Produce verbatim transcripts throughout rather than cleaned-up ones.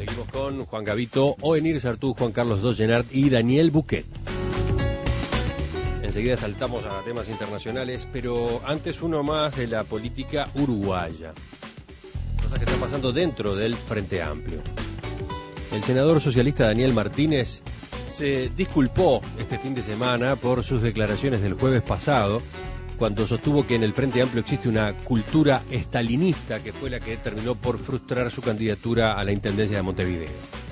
Seguimos con Juan Gavito, Oenir Sartú, Juan Carlos Dollenart y Daniel Buquet. Enseguida saltamos a temas internacionales, pero antes uno más de la política uruguaya. Cosa que está pasando dentro del Frente Amplio. El senador socialista Daniel Martínez se disculpó este fin de semana por sus declaraciones del jueves pasado, cuando sostuvo que en el Frente Amplio existe una cultura estalinista que fue la que terminó por frustrar su candidatura a la Intendencia de Montevideo.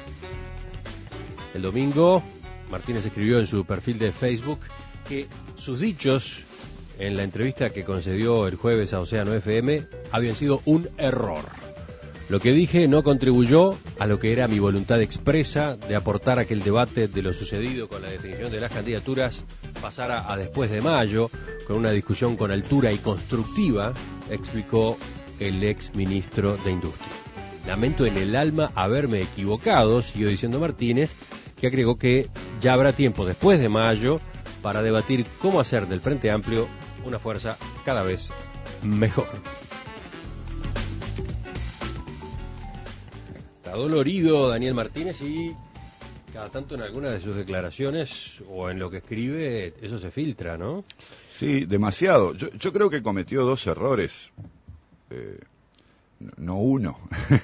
El domingo, Martínez escribió en su perfil de Facebook que sus dichos en la entrevista que concedió el jueves a Océano F M habían sido un error. Lo que dije no contribuyó a lo que era mi voluntad expresa de aportar a que el debate de lo sucedido con la definición de las candidaturas pasara a después de mayo, con una discusión con altura y constructiva, explicó el ex ministro de Industria. Lamento en el alma haberme equivocado, siguió diciendo Martínez, que agregó que ya habrá tiempo después de mayo para debatir cómo hacer del Frente Amplio una fuerza cada vez mejor. Está dolorido Daniel Martínez y cada tanto en algunas de sus declaraciones o en lo que escribe eso se filtra, ¿no? Sí, demasiado. Yo, yo creo que cometió dos errores, eh, no uno,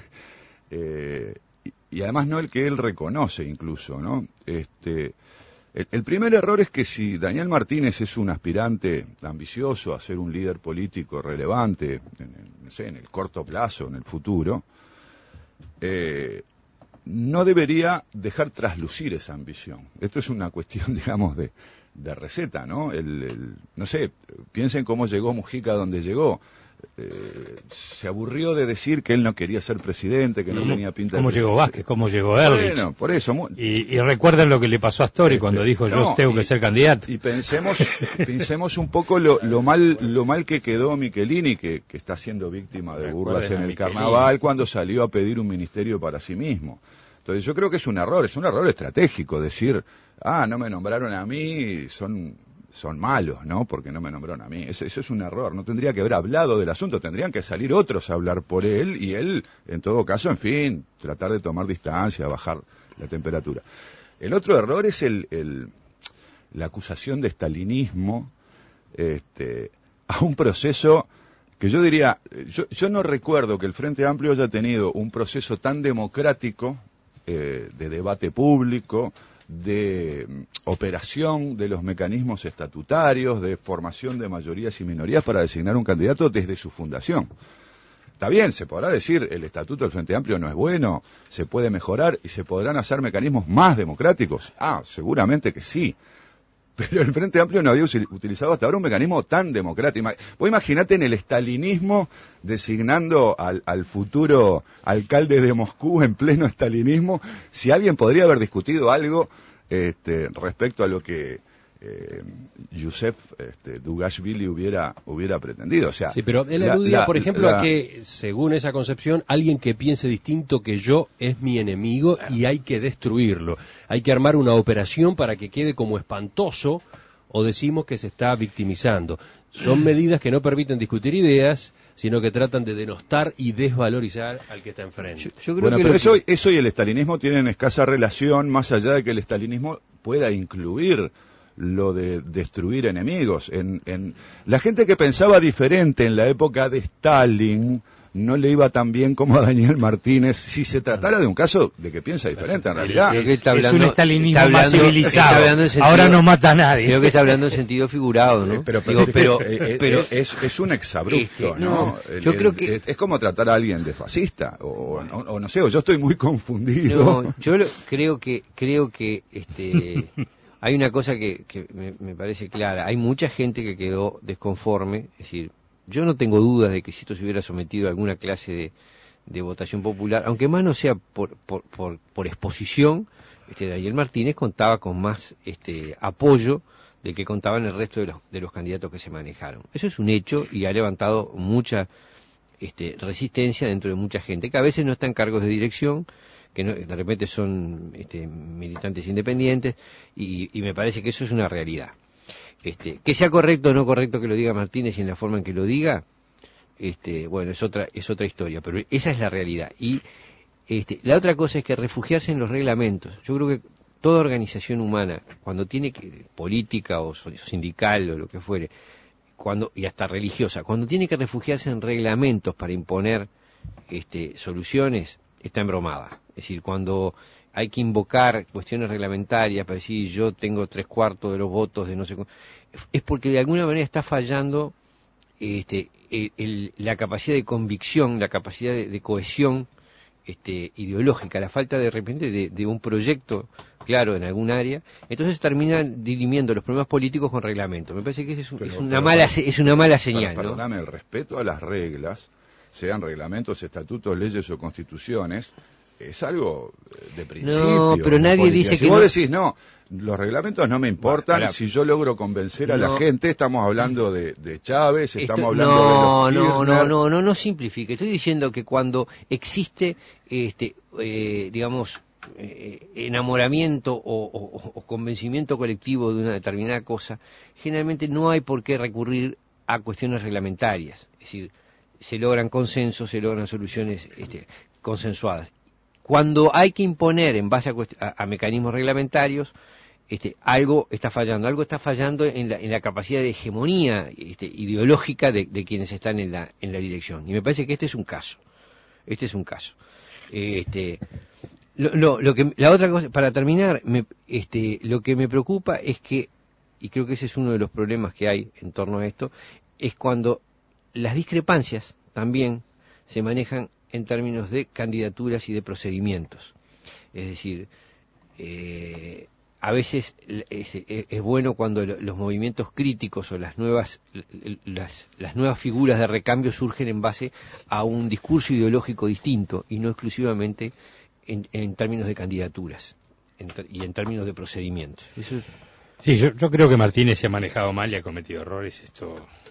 eh, y, y además no el que él reconoce incluso, ¿no? Este, el, el primer error es que si Daniel Martínez es un aspirante ambicioso a ser un líder político relevante, en el, no sé, en el corto plazo, en el futuro, Eh, no debería dejar traslucir esa ambición. Esto es una cuestión, digamos, de, de receta, ¿no? El, el, no sé, piensen cómo llegó Mujica a donde llegó. Eh, se aburrió de decir que él no quería ser presidente, que no ¿Cómo, tenía pinta de... ¿Cómo llegó Vázquez? ¿Cómo llegó Ehrlich? Bueno, por eso... Mu... Y, y recuerden lo que le pasó a Astori este, cuando dijo yo no, tengo y, que ser candidato. Y pensemos pensemos un poco lo, lo mal lo mal que quedó Michelini, que, que está siendo víctima de burlas en el carnaval cuando salió a pedir un ministerio para sí mismo. Entonces yo creo que es un error, es un error estratégico decir, ah, no me nombraron a mí, son... son malos, ¿no? Porque no me nombraron a mí. Eso, eso es un error. No tendría que haber hablado del asunto. Tendrían que salir otros a hablar por él y él, en todo caso, en fin, tratar de tomar distancia, bajar la temperatura. El otro error es el, el la acusación de estalinismo este, a un proceso que yo diría, yo, yo no recuerdo que el Frente Amplio haya tenido un proceso tan democrático eh, de debate público, de operación de los mecanismos estatutarios, de formación de mayorías y minorías para designar un candidato desde su fundación. Está bien, se podrá decir el estatuto del Frente Amplio no es bueno, se puede mejorar y se podrán hacer mecanismos más democráticos. Ah, seguramente que sí. Pero el Frente Amplio no había utilizado hasta ahora un mecanismo tan democrático. Vos imaginate en el estalinismo designando al, al futuro alcalde de Moscú en pleno estalinismo, si alguien podría haber discutido algo este, respecto a lo que eh, Yusef este, Dugashvili hubiera hubiera pretendido. O sea, sí, pero él aludía, por ejemplo, la, a que, según esa concepción, alguien que piense distinto que yo es mi enemigo y hay que destruirlo. Hay que armar una operación para que quede como espantoso o decimos que se está victimizando. Son medidas que no permiten discutir ideas, sino que tratan de denostar y desvalorizar al que está enfrente. Yo, yo creo bueno, que pero eso, que... eso y el estalinismo tienen escasa relación, más allá de que el estalinismo pueda incluir lo de destruir enemigos. En, en la gente que pensaba diferente en la época de Stalin no le iba tan bien como a Daniel Martínez si se tratara de un caso de que piensa diferente en realidad. Creo que está hablando, es un estalinismo hablando, más civilizado. Sentido, ahora no mata a nadie. Creo que está hablando en sentido figurado, ¿no? Pero, pero, Digo, pero, pero, pero es, es un exabrupto, este, ¿no? no yo el, creo que... Es como tratar a alguien de fascista, o, o, o no sé, o yo estoy muy confundido. No, yo lo, creo que, creo que, este... hay una cosa que, que me, me parece clara. Hay mucha gente que quedó desconforme. Es decir, yo no tengo dudas de que si esto se hubiera sometido a alguna clase de, de votación popular, aunque más no sea por, por, por, por exposición, este, Daniel Martínez contaba con más este, apoyo del que contaban el resto de los, de los candidatos que se manejaron. Eso es un hecho y ha levantado mucha este, resistencia dentro de mucha gente, que a veces no está en cargos de dirección, que no, de repente son este, militantes independientes, y, y me parece que eso es una realidad. Este, que sea correcto o no correcto que lo diga Martínez y en la forma en que lo diga, este, bueno, es otra, es otra historia, pero esa es la realidad. Y Este, la otra cosa es que refugiarse en los reglamentos. Yo creo que toda organización humana, cuando tiene que, política o sindical o lo que fuere, cuando, y hasta religiosa, cuando tiene que refugiarse en reglamentos para imponer este, soluciones, está embromada. Es decir, cuando hay que invocar cuestiones reglamentarias para decir yo tengo tres cuartos de los votos de no sé cómo, es porque de alguna manera está fallando este, el, el, la capacidad de convicción, la capacidad de, de cohesión este, ideológica, la falta de repente de, de un proyecto claro en algún área, entonces terminan dirimiendo los problemas políticos con reglamentos. Me parece que ese es, un, pero, es, una, pero, mala, para, es una mala señal. Para, perdóname, ¿no? El respeto a las reglas, sean reglamentos, estatutos, leyes o constituciones, es algo de principio. No, pero nadie dice si que Si vos no... decís, no, los reglamentos no me importan, bueno, si yo logro convencer a no. la gente, estamos hablando de, de Chávez, estamos Esto, hablando no, de los No, no, no, no, no simplifique. Estoy diciendo que cuando existe, este, eh, digamos, eh, enamoramiento o, o, o convencimiento colectivo de una determinada cosa, generalmente no hay por qué recurrir a cuestiones reglamentarias. Es decir, se logran consensos, se logran soluciones este, consensuadas. Cuando hay que imponer en base a, a, a mecanismos reglamentarios, este, algo está fallando, algo está fallando en la, en la capacidad de hegemonía este, ideológica de, de quienes están en la, en la dirección. Y me parece que este es un caso. Este es un caso. Este, lo, lo, lo que, la otra cosa, para terminar, me, este, lo que me preocupa es que, y creo que ese es uno de los problemas que hay en torno a esto, es cuando las discrepancias también se manejan en términos de candidaturas y de procedimientos. Es decir, eh, a veces es, es bueno cuando los movimientos críticos o las nuevas las, las nuevas figuras de recambio surgen en base a un discurso ideológico distinto y no exclusivamente en, en términos de candidaturas en, y en términos de procedimientos. Eso... Sí, yo, yo creo que Martínez se ha manejado mal y ha cometido errores. Esto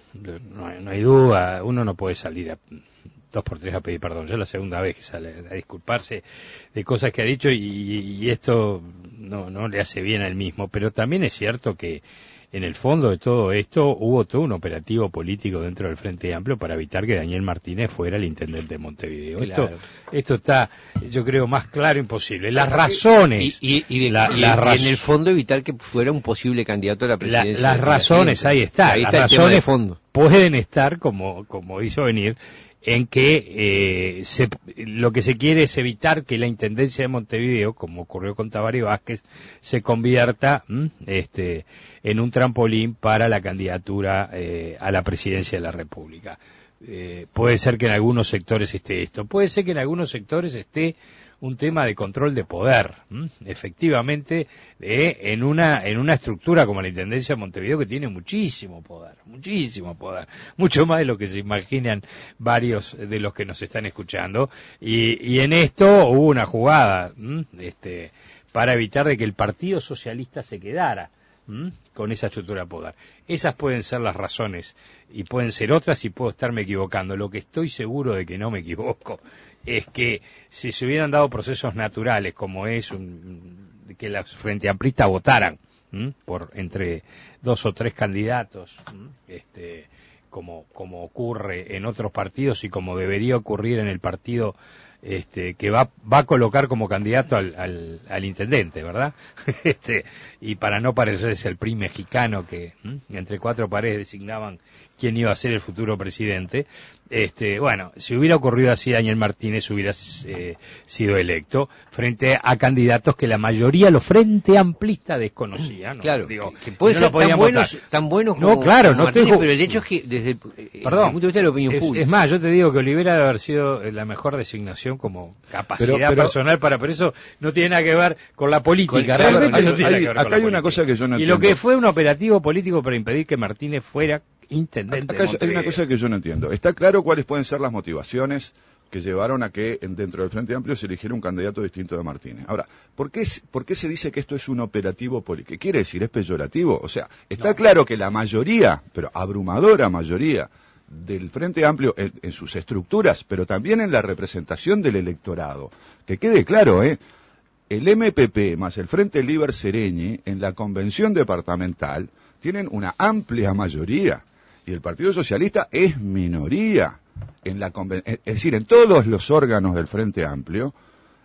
no hay, no hay duda. Uno no puede salir a dos por tres a pedir perdón. Ya es la segunda vez que sale a disculparse de cosas que ha dicho y, y esto no, no le hace bien a él mismo. Pero también es cierto que en el fondo de todo esto hubo todo un operativo político dentro del Frente Amplio para evitar que Daniel Martínez fuera el intendente de Montevideo. Claro. Esto, esto está, yo creo, más claro imposible. Las razones... Y, y, y, de, la, y, la raz... y en el fondo evitar que fuera un posible candidato a la presidencia. La, las razones, ahí está. Ahí las está razones de fondo. Pueden estar, como, como hizo venir, en que eh, se, lo que se quiere es evitar que la intendencia de Montevideo, como ocurrió con Tabaré Vázquez, se convierta ¿m? este en un trampolín para la candidatura eh, a la presidencia de la República. Eh, puede ser que en algunos sectores esté esto, puede ser que en algunos sectores esté un tema de control de poder, ¿m? efectivamente, eh, en una en una estructura como la Intendencia de Montevideo que tiene muchísimo poder, muchísimo poder, mucho más de lo que se imaginan varios de los que nos están escuchando, y, y en esto hubo una jugada, ¿m? este para evitar de que el Partido Socialista se quedara ¿m? con esa estructura de poder. Esas pueden ser las razones, y pueden ser otras, y puedo estarme equivocando. Lo que estoy seguro de que no me equivoco es que si se hubieran dado procesos naturales, como es un, que los frente amplistas votaran ¿m? por entre dos o tres candidatos, ¿m? este como como ocurre en otros partidos y como debería ocurrir en el partido este que va va a colocar como candidato al, al, al intendente, ¿verdad? este y para no parecerse el P R I mexicano que ¿m? entre cuatro paredes designaban quién iba a ser el futuro presidente. Este, bueno, si hubiera ocurrido así, Daniel Martínez hubiera eh, sido electo frente a candidatos que la mayoría, los frente amplistas, desconocían. ¿no? Claro, Digo, que, que puede no ser tan buenos, tan buenos como, no, claro, como no Martínez, estoy... pero el hecho es que desde el, Perdón, el punto de vista de la opinión es, pública. Es más, yo te digo que Olivera debe haber sido la mejor designación como capacidad pero, pero, personal para, pero eso no tiene nada que ver con la política. Con, realmente hay, no tiene hay, que ver acá con hay la una política. cosa que yo no y entiendo. Y lo que fue un operativo político para impedir que Martínez fuera intendente acá de Montevideo. Hay una cosa que yo no entiendo. Está claro cuáles pueden ser las motivaciones que llevaron a que dentro del Frente Amplio se eligiera un candidato distinto de Martínez. Ahora, ¿por qué, ¿por qué se dice que esto es un operativo político? ¿Qué quiere decir? ¿Es peyorativo? O sea, está no. claro que la mayoría, pero abrumadora mayoría, del Frente Amplio en, en sus estructuras, pero también en la representación del electorado, que quede claro, ¿eh? El M P P más el Frente Liber Sereñi en la convención departamental tienen una amplia mayoría y el Partido Socialista es minoría en la conven- es decir, en todos los órganos del Frente Amplio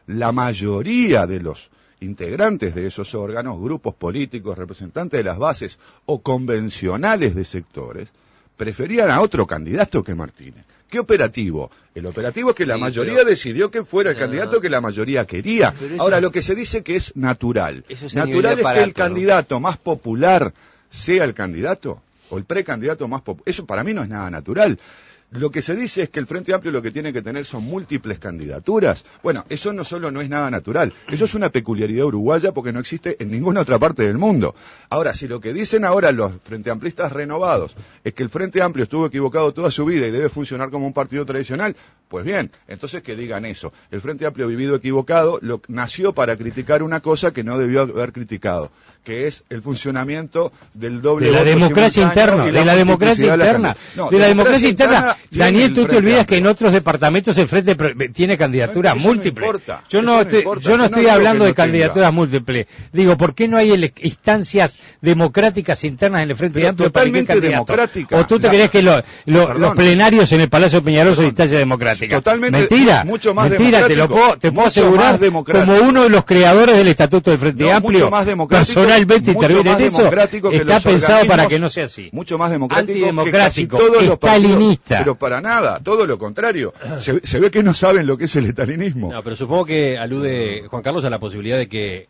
la mayoría de los integrantes de esos órganos, grupos políticos, representantes de las bases o convencionales de sectores, preferían a otro candidato que Martínez. ¿Qué operativo? El operativo es que la sí, mayoría pero... decidió que fuera el no, candidato que la mayoría quería. Ahora, lo que se dice que es natural. Es natural es que el candidato ¿no? más popular sea el candidato, o el precandidato más popular. Eso para mí no es nada natural. Lo que se dice es que el Frente Amplio lo que tiene que tener son múltiples candidaturas. Bueno, eso no solo no es nada natural, eso es una peculiaridad uruguaya porque no existe en ninguna otra parte del mundo. Ahora, si lo que dicen ahora los Frente Amplistas renovados es que el Frente Amplio estuvo equivocado toda su vida y debe funcionar como un partido tradicional, pues bien, entonces que digan eso. El Frente Amplio vivido equivocado lo, nació para criticar una cosa que no debió haber criticado, que es el funcionamiento del doble de la democracia interna, de la democracia interna, de la democracia interna. Daniel, tú te olvidas que en otros departamentos el Frente tiene candidaturas eso múltiples. No importa, yo no, estoy, no yo no estoy no hablando no de candidaturas tenga. múltiples. Digo, ¿por qué no hay ele- instancias democráticas internas en el Frente Amplio totalmente para que democráticas? ¿O tú te la, crees que lo, lo, los plenarios en el Palacio Peñalosa son instancias democráticas? Totalmente. Mentira. Mucho más Mentira, te lo puedo, te puedo asegurar como uno de los creadores del Estatuto del Frente no, Amplio, personalmente interviene en eso, está pensado para que no sea así. Mucho más democrático antidemocrático, que casi todos los estalinista. Pero para nada, todo lo contrario. Se, se ve que no saben lo que es el estalinismo. No, pero supongo que alude Juan Carlos a la posibilidad de que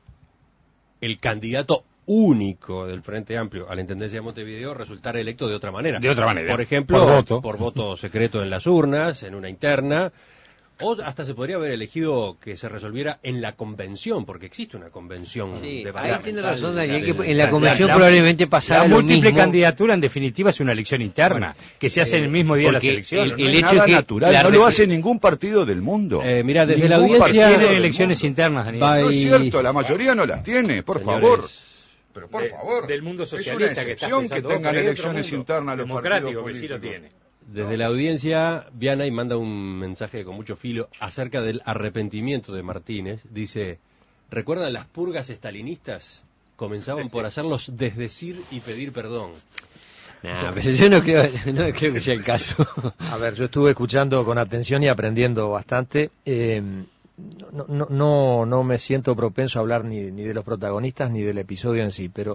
el candidato único del Frente Amplio a la Intendencia de Montevideo resultara electo de otra manera. De otra manera. Por ejemplo, por voto, por voto secreto en las urnas, en una interna. O hasta se podría haber elegido que se resolviera en la convención, porque existe una convención. Sí, de ahí tiene razón Daniel, del, que en la convención la, probablemente pasara la lo múltiple mismo. candidatura en definitiva es una elección interna, bueno, que se hace en el mismo día de las elecciones. El, el hecho es que natural, no lo hace ningún partido del mundo. Eh, mira, desde la audiencia tienen elecciones internas, Daniel. No es cierto, la mayoría no las tiene, por Señores, favor. Pero por de, favor, del mundo socialista es una excepción que, que tengan elecciones internas los democrático partidos que sí lo políticos. tiene. Desde la audiencia, Vianay manda un mensaje con mucho filo acerca del arrepentimiento de Martínez. Dice, ¿recuerdan las purgas estalinistas? Comenzaban por hacerlos desdecir y pedir perdón. Nah, pero yo no creo, no creo que sea el caso. A ver, yo estuve escuchando con atención y aprendiendo bastante. Eh, no, no, no, no me siento propenso a hablar ni, ni de los protagonistas ni del episodio en sí, pero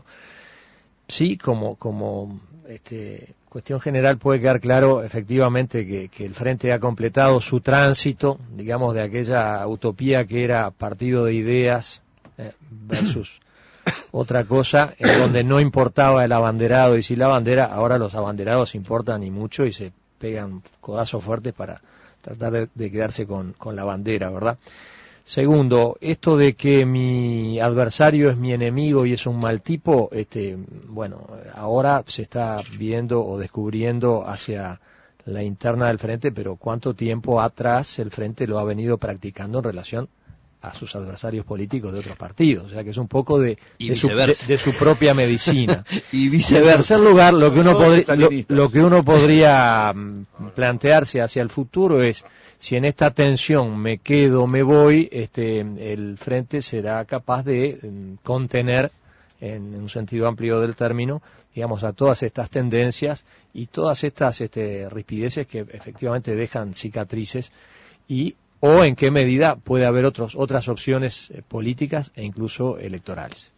sí, como, como este, cuestión general puede quedar claro efectivamente que, que el Frente ha completado su tránsito, digamos, de aquella utopía que era partido de ideas eh, versus otra cosa, en donde no importaba el abanderado y si la bandera, ahora los abanderados importan y mucho y se pegan codazos fuertes para tratar de, de quedarse con, con la bandera, ¿verdad? Segundo, esto de que mi adversario es mi enemigo y es un mal tipo, este, bueno, ahora se está viendo o descubriendo hacia la interna del Frente, pero cuánto tiempo atrás el Frente lo ha venido practicando en relación a sus adversarios políticos de otros partidos, o sea que es un poco de, de, su, de, de su propia medicina. Y viceversa. En tercer lugar, lo que uno podría, lo, lo que uno podría plantearse hacia el futuro es si en esta tensión me quedo, me voy, este, el Frente será capaz de contener, en un sentido amplio del término, digamos, a todas estas tendencias y todas estas este, rispideces que efectivamente dejan cicatrices, y o en qué medida puede haber otros, otras opciones eh, políticas e incluso electorales.